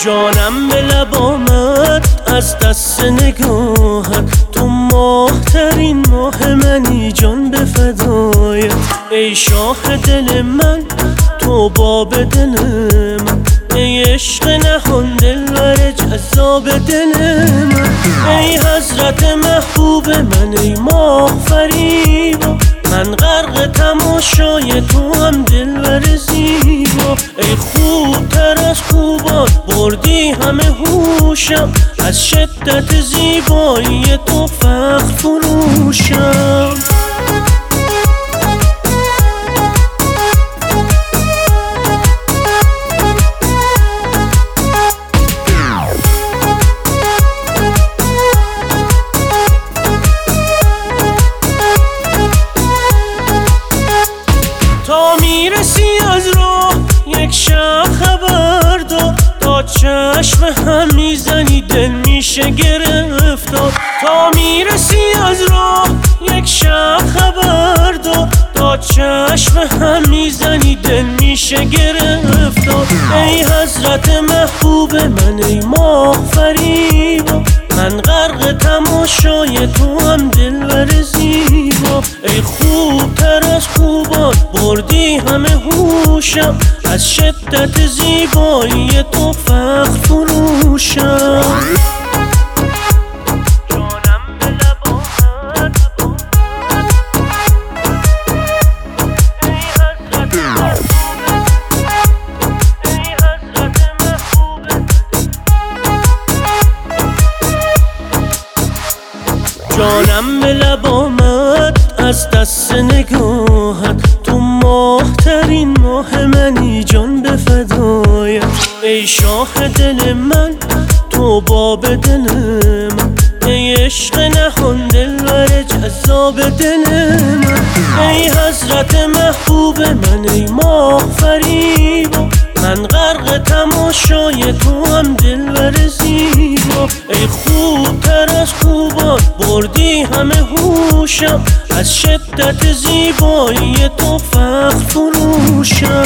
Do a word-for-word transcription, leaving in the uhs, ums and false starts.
جانم به لب آمد از دست نگاهت، تو ماهترین ماه منی جان به فدایت. ای شاه دل من تو باب دل من، ای عشق نهان دلبر جذاب دل من. ای حضرت محبوب من، ای ماه فریبا، من غرق تماشای تو هم دلبر زیبا. ای خوبتر از خوبان بردی همه هوشم، از شدت زیبایی تو فخر فروشم. تا میرسی از راه یک شب خبر دار، تا چشم هم میزنی دل میشه گرفتار. تا میرسی از راه یک شب خبر دار، تا چشم هم میزنی دل میشه گرفتار. ای حضرت محبوب من، ای ماه فریبا، من غرق تماشای تو هم دلبر زیبا. ای خوبتر از خوبان بردی همه هوشم، از شدت زیبایی تو فخر فروشم. جانم به لب آمد از دست نگاهت، تو ماهترین ماه منی جان به فدایت. ای شاه دل من تو باب دل من، ای عشق نهان دلبر جذاب دل من. ای حضرت محبوب من، ای ماه فریبا، من غرق تماشای تو هم دلبر زیبا. ای خوبتر از خوبان بردی همه هوشم، از شدت زیبایی تو فخر فروشم.